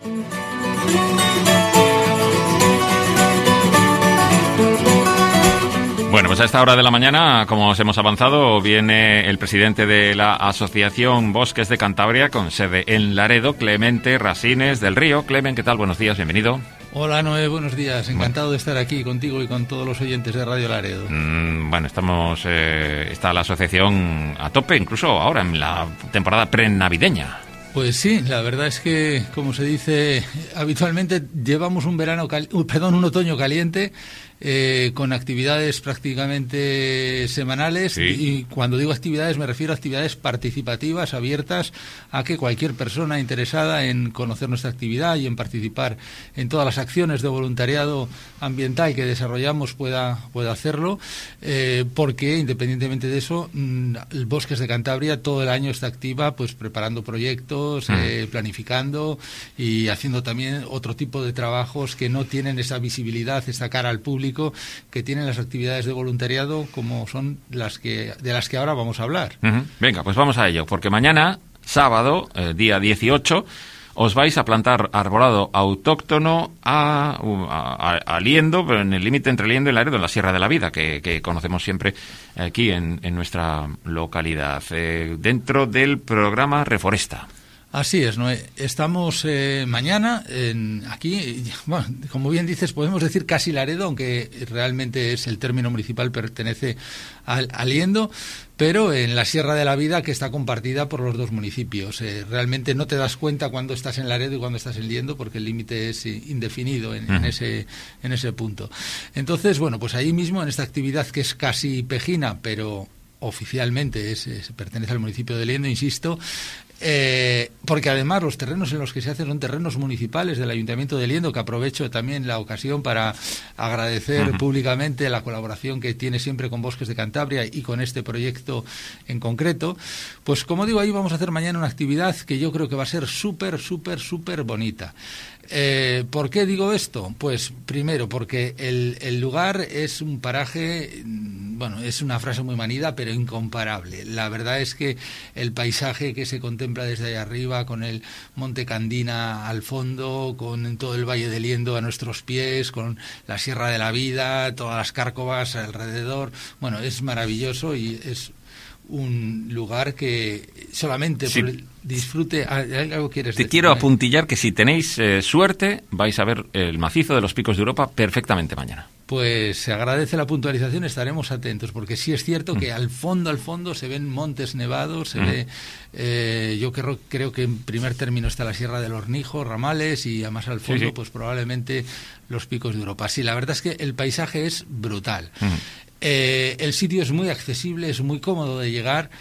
Bueno, pues a esta hora de la mañana, como os hemos avanzado, viene el presidente de la Asociación Bosques de Cantabria, con sede en Laredo, Clemente Rasines del Río. Clemen, ¿qué tal? Buenos días, bienvenido. Hola, Noé, buenos días. Encantado de estar aquí contigo y con todos los oyentes de Radio Laredo. Bueno, está la asociación a tope, incluso ahora en la temporada prenavideña. Pues sí, la verdad es que, como se dice habitualmente, llevamos un otoño caliente, con actividades prácticamente semanales. Sí. Y cuando digo actividades me refiero a actividades participativas, abiertas a que cualquier persona interesada en conocer nuestra actividad y en participar en todas las acciones de voluntariado ambiental que desarrollamos pueda hacerlo, porque independientemente de eso, el Bosques de Cantabria todo el año está activa, pues preparando proyectos, planificando y haciendo también otro tipo de trabajos que no tienen esa visibilidad, esa cara al público que tienen las actividades de voluntariado, como son de las que ahora vamos a hablar. Venga, pues vamos a ello, porque mañana, sábado, día 18, os vais a plantar arbolado autóctono a Liendo, pero en el límite entre Liendo y Laredo, en la Sierra de la Vida, que conocemos siempre aquí en nuestra localidad, dentro del programa Reforesta. Así es, Noé. Estamos mañana aquí, bueno, como bien dices, podemos decir casi Laredo, aunque realmente es el término municipal, pertenece a Liendo, pero en la Sierra de la Vida, que está compartida por los dos municipios. Realmente no te das cuenta cuando estás en Laredo y cuando estás en Liendo, porque el límite es indefinido en ese punto. Entonces, bueno, pues ahí mismo, en esta actividad que es casi pejina, pero oficialmente pertenece al municipio de Liendo, insisto, porque además los terrenos en los que se hacen son terrenos municipales del Ayuntamiento de Liendo, que aprovecho también la ocasión para agradecer públicamente la colaboración que tiene siempre con Bosques de Cantabria y con este proyecto en concreto. Pues como digo, ahí vamos a hacer mañana una actividad que yo creo que va a ser súper bonita. ¿Por qué digo esto? Pues primero porque el lugar es un paraje, bueno, es una frase muy manida, pero incomparable. La verdad es que el paisaje que se contempla desde allá arriba, con el Monte Candina al fondo, con todo el Valle de Liendo a nuestros pies, con la Sierra de la Vida, todas las cárcovas alrededor, bueno, es maravilloso y es un lugar que solamente sí. por el disfrute. ¿Algo quieres decir? Te quiero apuntillar que si tenéis suerte vais a ver el macizo de los Picos de Europa perfectamente mañana. Pues se agradece la puntualización, estaremos atentos, porque sí es cierto que al fondo se ven montes nevados, se ve, yo creo que en primer término está la Sierra del Hornijo, Ramales, y además al fondo sí. Pues probablemente los Picos de Europa. Sí, la verdad es que el paisaje es brutal. El sitio es muy accesible, es muy cómodo de llegar.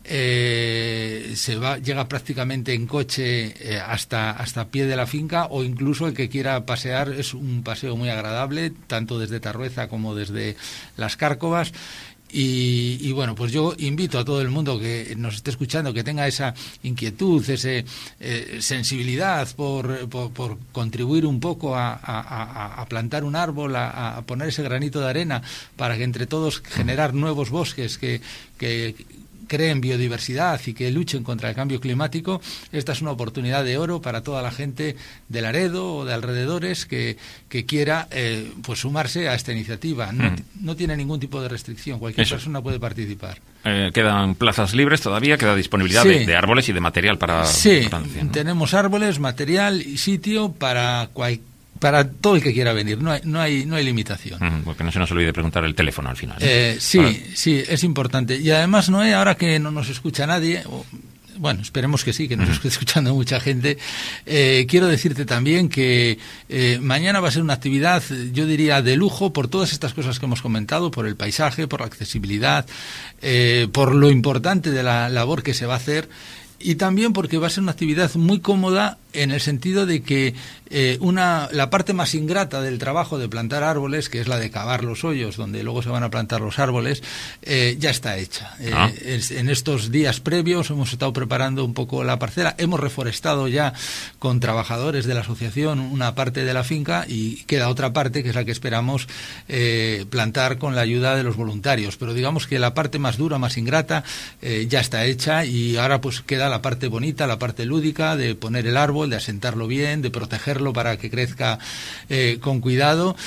Llega prácticamente en coche hasta pie de la finca, o incluso el que quiera pasear, es un paseo muy agradable, tanto desde Tarrueza como desde las Cárcovas. Y bueno, pues yo invito a todo el mundo que nos esté escuchando, que tenga esa inquietud, esa sensibilidad por contribuir un poco a plantar un árbol, a poner ese granito de arena para que entre todos generar nuevos bosques que creen biodiversidad y que luchen contra el cambio climático. Esta es una oportunidad de oro para toda la gente de Laredo o de alrededores que quiera pues sumarse a esta iniciativa. No tiene ningún tipo de restricción, cualquier persona puede participar. Quedan plazas libres todavía, queda disponibilidad de árboles y de material para... Sí, tenemos árboles, material y sitio para todo el que quiera venir, no hay limitación. Porque no se nos olvide preguntar el teléfono al final. Sí, es importante. Y además, Noé, ahora que no nos escucha nadie, bueno, esperemos que sí, que nos esté escuchando mucha gente, quiero decirte también que mañana va a ser una actividad, yo diría, de lujo, por todas estas cosas que hemos comentado, por el paisaje, por la accesibilidad, por lo importante de la labor que se va a hacer, y también porque va a ser una actividad muy cómoda en el sentido de que la parte más ingrata del trabajo de plantar árboles, que es la de cavar los hoyos donde luego se van a plantar los árboles, ya está hecha. En estos días previos hemos estado preparando un poco la parcela, hemos reforestado ya con trabajadores de la asociación una parte de la finca y queda otra parte que es la que esperamos plantar con la ayuda de los voluntarios, pero digamos que la parte más dura, más ingrata, ya está hecha, y ahora pues queda la parte bonita, la parte lúdica de poner el árbol árbol, de asentarlo bien, de protegerlo para que crezca con cuidado.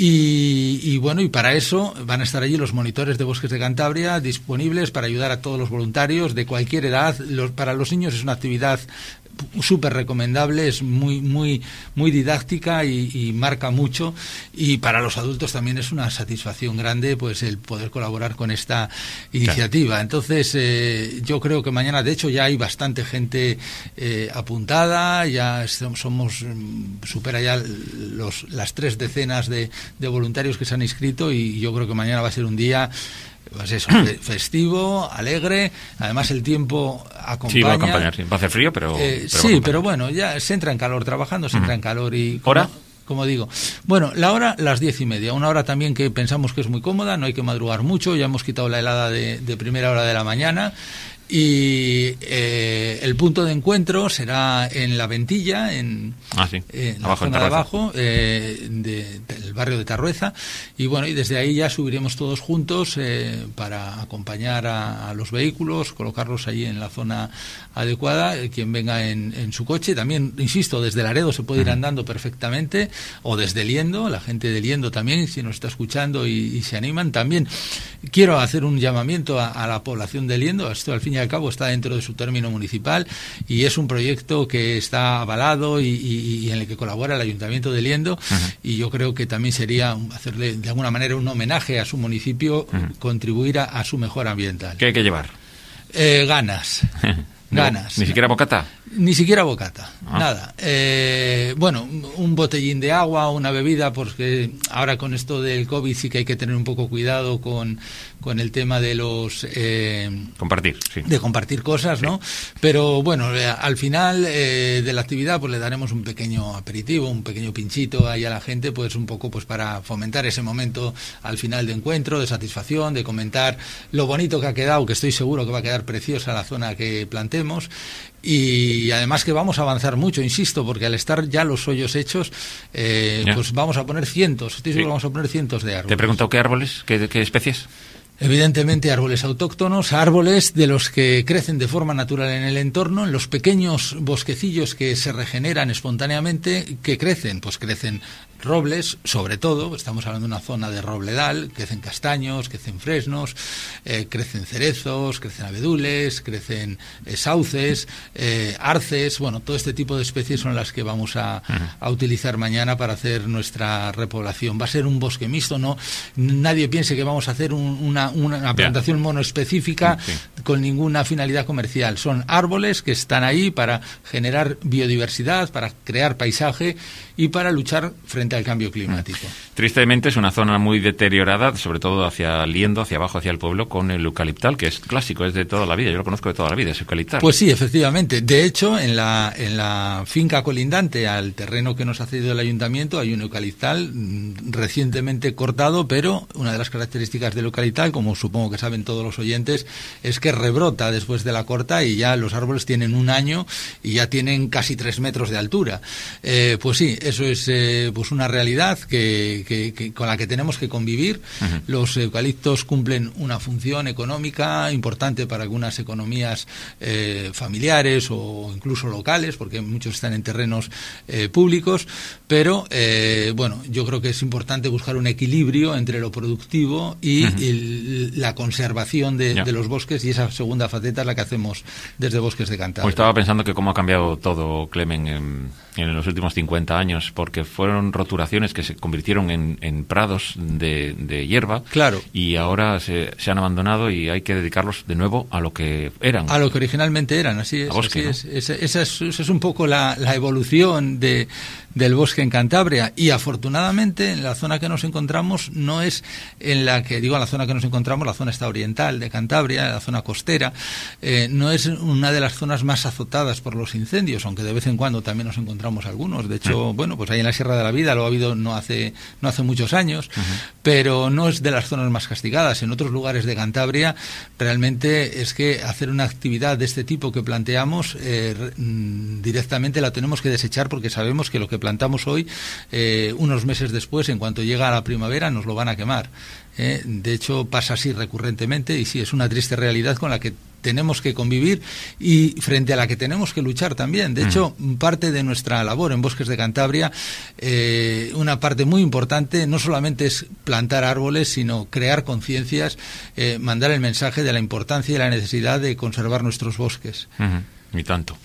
Y bueno, y para eso van a estar allí los monitores de bosques de Cantabria disponibles para ayudar a todos los voluntarios de cualquier edad. Para los niños es una actividad súper recomendable, es muy didáctica y marca mucho, y para los adultos también es una satisfacción grande pues el poder colaborar con esta iniciativa. Entonces yo creo que mañana, de hecho ya hay bastante gente apuntada, ya supera ya las 3 decenas de voluntarios que se han inscrito, y yo creo que mañana va a ser un día pues eso, festivo, alegre. Además el tiempo acompaña. Sí, va a acompañar, sí. Va a hacer frío, pero sí, pero bueno, ya se entra en calor trabajando, se entra en calor. Y ¿hora? Como digo, bueno, la hora, las 10:30, una hora también que pensamos que es muy cómoda, no hay que madrugar mucho, ya hemos quitado la helada de primera hora de la mañana. Y el punto de encuentro será en La Ventilla, en la zona de abajo del barrio de Tarrueza, y bueno, y desde ahí ya subiremos todos juntos para acompañar a los vehículos, colocarlos allí en la zona adecuada, quien venga en su coche. También, insisto, desde Laredo se puede ir andando perfectamente, o desde Liendo, la gente de Liendo también, si nos está escuchando y se animan. También quiero hacer un llamamiento a la población de Liendo. Esto al fin y al cabo está dentro de su término municipal y es un proyecto que está avalado y en el que colabora el Ayuntamiento de Liendo, y yo creo que también sería hacerle de alguna manera un homenaje a su municipio, contribuir a su mejora ambiental. ¿Qué hay que llevar? Ganas. Ganas. ¿Ni siquiera bocata? Ni siquiera bocata, nada. Bueno, un botellín de agua, una bebida, porque ahora con esto del COVID sí que hay que tener un poco cuidado con el tema de los... compartir, sí. De compartir cosas, ¿no? Pero bueno, al final de la actividad pues le daremos un pequeño aperitivo, un pequeño pinchito ahí a la gente, pues un poco pues para fomentar ese momento al final de encuentro, de satisfacción, de comentar lo bonito que ha quedado, que estoy seguro que va a quedar preciosa la zona que plantemos. Y además que vamos a avanzar mucho, insisto, porque al estar ya los hoyos hechos, pues vamos a poner cientos, estoy seguro que vamos a poner cientos de árboles. ¿Te he preguntado qué árboles, qué especies? Evidentemente árboles autóctonos, árboles de los que crecen de forma natural en el entorno, en los pequeños bosquecillos que se regeneran espontáneamente. ¿Qué crecen? Pues crecen robles, sobre todo, estamos hablando de una zona de robledal, crecen castaños, crecen fresnos, crecen cerezos, crecen abedules, crecen sauces, arces. Bueno, todo este tipo de especies son las que vamos a utilizar mañana para hacer nuestra repoblación. Va a ser un bosque mixto, no nadie piense que vamos a hacer una plantación monoespecífica con ninguna finalidad comercial. Son árboles que están ahí para generar biodiversidad, para crear paisaje y para luchar frente al cambio climático. Tristemente es una zona muy deteriorada, sobre todo hacia Liendo, hacia abajo, hacia el pueblo, con el eucaliptal, que es clásico, es de toda la vida. Yo lo conozco de toda la vida, es eucaliptal. Pues sí, efectivamente. De hecho, en la finca colindante al terreno que nos ha cedido el ayuntamiento hay un eucaliptal recientemente cortado, pero una de las características del eucaliptal, como supongo que saben todos los oyentes, es que rebrota después de la corta y ya los árboles tienen 1 año y ya tienen casi 3 metros de altura. Pues sí, eso es pues una realidad que con la que tenemos que convivir. Los eucaliptos cumplen una función económica importante para algunas economías familiares o incluso locales, porque muchos están en terrenos públicos, pero bueno, yo creo que es importante buscar un equilibrio entre lo productivo y la conservación de los bosques, y esa segunda faceta es la que hacemos desde Bosques de Cantabria. Pues estaba pensando que cómo ha cambiado todo, Clemen, en los últimos 50 años, porque fueron roturaciones que se convirtieron en prados de hierba, claro, y ahora se han abandonado y hay que dedicarlos de nuevo a lo que eran. A lo que originalmente eran, así es. Bosque, así es. Esa es un poco la evolución del bosque en Cantabria, y afortunadamente en la zona que nos encontramos no es en la que, digo, la zona que nos encontramos, la zona esta oriental de Cantabria, la zona costera, no es una de las zonas más azotadas por los incendios, aunque de vez en cuando también nos encontramos algunos. De hecho, bueno, pues ahí en la Sierra de la Vida lo ha habido no hace muchos años, pero no es de las zonas más castigadas. En otros lugares de Cantabria realmente es que hacer una actividad de este tipo que planteamos directamente la tenemos que desechar, porque sabemos que lo que plantamos hoy, unos meses después, en cuanto llega a la primavera, nos lo van a quemar. De hecho, pasa así recurrentemente, y sí, es una triste realidad con la que tenemos que convivir y frente a la que tenemos que luchar también. De hecho, parte de nuestra labor en Bosques de Cantabria, una parte muy importante, no solamente es plantar árboles, sino crear conciencias, mandar el mensaje de la importancia y la necesidad de conservar nuestros bosques. Y tanto.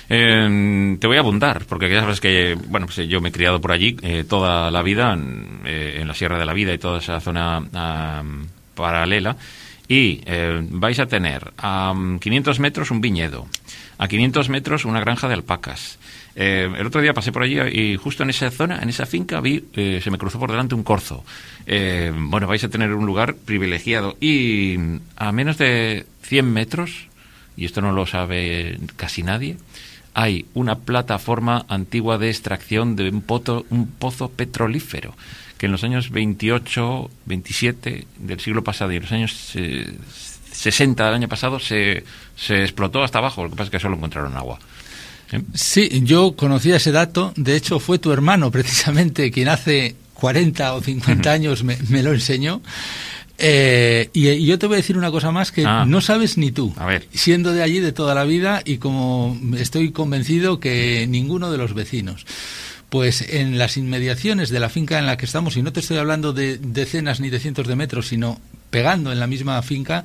Te voy a abundar, porque ya sabes que, bueno, pues yo me he criado por allí toda la vida, en la Sierra de la Vida y toda esa zona paralela, y vais a tener a 500 metros un viñedo, a 500 metros una granja de alpacas. El otro día pasé por allí y justo en esa zona, en esa finca, vi, se me cruzó por delante un corzo. Bueno, vais a tener un lugar privilegiado, y a menos de 100 metros, y esto no lo sabe casi nadie, hay una plataforma antigua de extracción de un pozo petrolífero que en los años 28, 27 del siglo pasado y en los años 60 del año pasado se explotó hasta abajo. Lo que pasa es que solo encontraron agua. Sí, yo conocía ese dato. De hecho, fue tu hermano precisamente quien hace 40 o 50 años me lo enseñó. Y yo te voy a decir una cosa más que no sabes ni tú, siendo de allí de toda la vida, y como estoy convencido que ninguno de los vecinos. Pues en las inmediaciones de la finca en la que estamos, y no te estoy hablando de decenas ni de cientos de metros, sino pegando en la misma finca,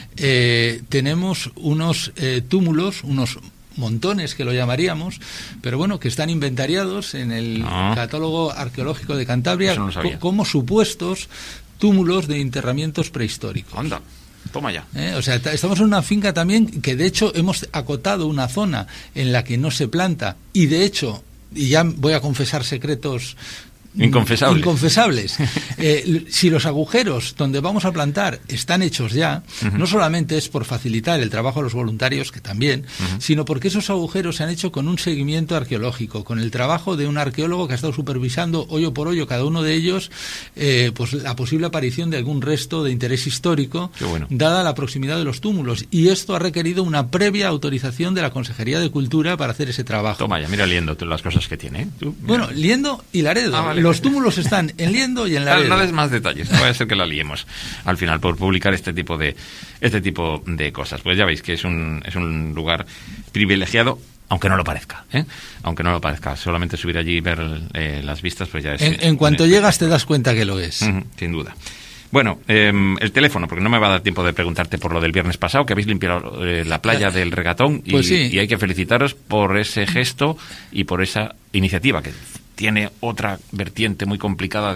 tenemos unos túmulos, unos montones que lo llamaríamos, pero bueno, que están inventariados en el catálogo arqueológico de Cantabria como supuestos túmulos de enterramientos prehistóricos. Anda, toma ya. O sea, estamos en una finca también que de hecho hemos acotado una zona en la que no se planta, y de hecho, y ya voy a confesar secretos inconfesables. Si los agujeros donde vamos a plantar están hechos ya, no solamente es por facilitar el trabajo a los voluntarios, que también, sino porque esos agujeros se han hecho con un seguimiento arqueológico, con el trabajo de un arqueólogo que ha estado supervisando hoyo por hoyo cada uno de ellos, pues la posible aparición de algún resto de interés histórico, dada la proximidad de los túmulos, y esto ha requerido una previa autorización de la Consejería de Cultura para hacer ese trabajo. Toma ya, mira Liendo las cosas que tiene. Bueno, Liendo y Laredo. Vale. Los túmulos están en Liendo y en Laredo. No des más detalles, no vaya a ser que la liemos al final por publicar este tipo de cosas. Pues ya veis que es un lugar privilegiado, aunque no lo parezca, aunque no lo parezca. Solamente subir allí y ver las vistas, pues ya es... En cuanto llegas te das cuenta que lo es. Sin duda. Bueno, el teléfono, porque no me va a dar tiempo de preguntarte por lo del viernes pasado, que habéis limpiado la playa del Regatón, pues sí. Y hay que felicitaros por ese gesto y por esa iniciativa que tiene otra vertiente muy complicada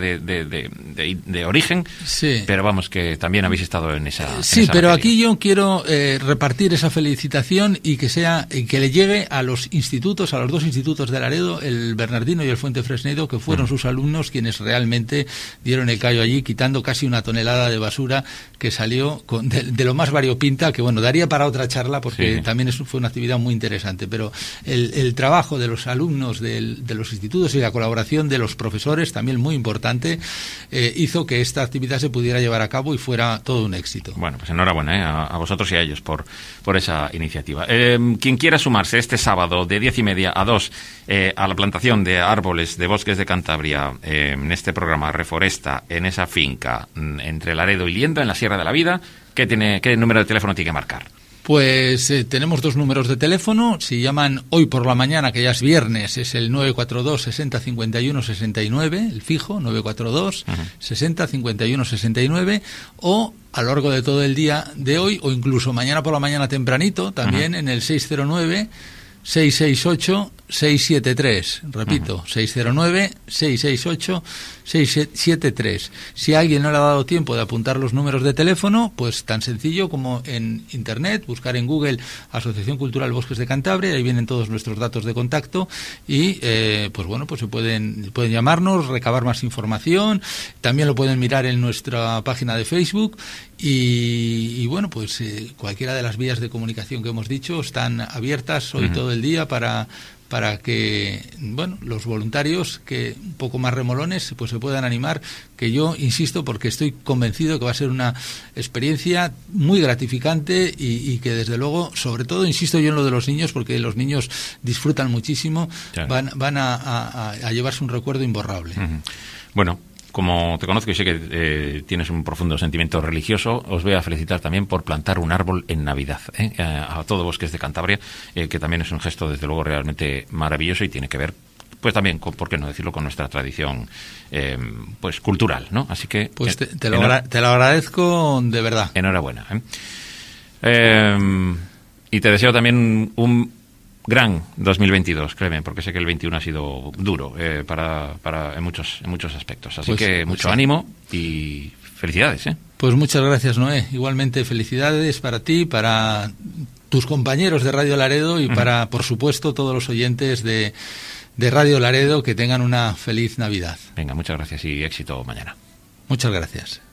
de origen, sí. Pero vamos, que también habéis estado en esa... Sí, en esa pero materia. aquí yo quiero repartir esa felicitación y que le llegue a los institutos, a los dos institutos de Laredo, el Bernardino y el Fuente Fresnedo, que fueron sus alumnos quienes realmente dieron el callo allí, quitando casi una tonelada de basura que salió de lo más variopinta, que bueno, daría para otra charla porque también fue una actividad muy interesante, pero el trabajo de los alumnos de los institutos y la colaboración de los profesores, también muy importante, hizo que esta actividad se pudiera llevar a cabo y fuera todo un éxito. Bueno, pues enhorabuena a vosotros y a ellos por esa iniciativa. Quien quiera sumarse este sábado de 10:30 a 2 a la plantación de árboles de Bosques de Cantabria, en este programa Reforesta, en esa finca entre Laredo y Liendo, en la Sierra de la Vida, ¿qué número de teléfono tiene que marcar? Pues tenemos dos números de teléfono. Si llaman hoy por la mañana, que ya es viernes, es el 942 60 51 69, el fijo, 942 60 51 69, o a lo largo de todo el día de hoy, o incluso mañana por la mañana tempranito, también en el 609 668 673, repito, 609-668-673. Si a alguien no le ha dado tiempo de apuntar los números de teléfono, pues tan sencillo como en Internet, buscar en Google Asociación Cultural Bosques de Cantabria, ahí vienen todos nuestros datos de contacto y, pues bueno, pues se pueden llamarnos, recabar más información, también lo pueden mirar en nuestra página de Facebook y bueno, pues cualquiera de las vías de comunicación que hemos dicho están abiertas hoy todo el día para que, bueno, los voluntarios que un poco más remolones pues se puedan animar, que yo insisto porque estoy convencido que va a ser una experiencia muy gratificante y que desde luego, sobre todo insisto yo en lo de los niños, porque los niños disfrutan muchísimo, claro. van a llevarse un recuerdo imborrable. Bueno, como te conozco y sé que tienes un profundo sentimiento religioso, os voy a felicitar también por plantar un árbol en Navidad, a todo Bosques de Cantabria, que también es un gesto, desde luego, realmente maravilloso y tiene que ver, pues también, por qué no decirlo, con nuestra tradición pues cultural, ¿no? Así que... Pues te lo agradezco de verdad. Enhorabuena. Y te deseo también un gran 2022, créeme, porque sé que el 21 ha sido duro para en muchos aspectos. Así pues, que mucho ánimo y felicidades. Pues muchas gracias, Noé. Igualmente felicidades para ti, para tus compañeros de Radio Laredo y para, por supuesto, todos los oyentes de Radio Laredo, que tengan una feliz Navidad. Venga, muchas gracias y éxito mañana. Muchas gracias.